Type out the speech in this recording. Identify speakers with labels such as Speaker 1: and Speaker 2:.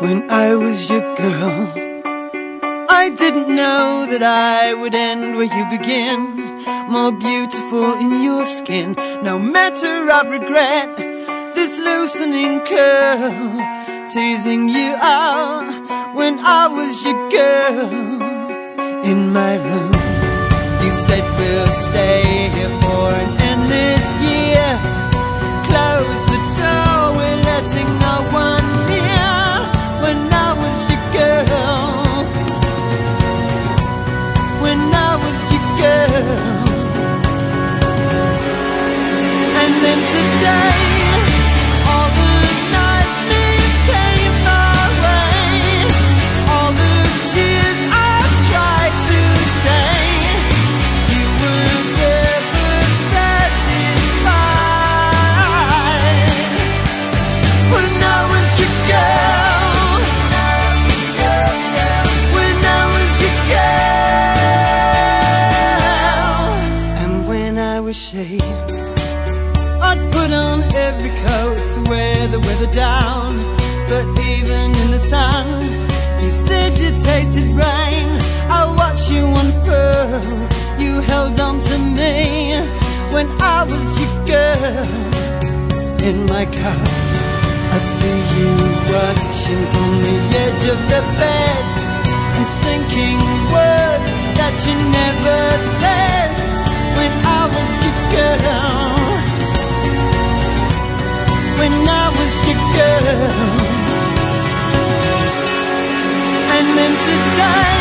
Speaker 1: when I was your girl. I didn't know that I would end where you begin, more beautiful in your skin. No matter of regret, this loosening curl, teasing you out when I was your girl. In my room, you said we'll stay here for an endless year. Close the door, we're letting no one near. When I was your girl, when I was your girl. And then today, all the nightmares came my way. All the tears I've tried to stay, you were never satisfied. When I was your girl, when I was your girl. And when I was shaved, I'd put on every coat to wear the weather down. But even in the sun, you said you tasted rain. I watched you unfurl, you held on to me. When I was your girl, in my cups, I see you watching from the edge of the bed, and thinking words that you never said. When I was your girl, when I was your girl. And then today,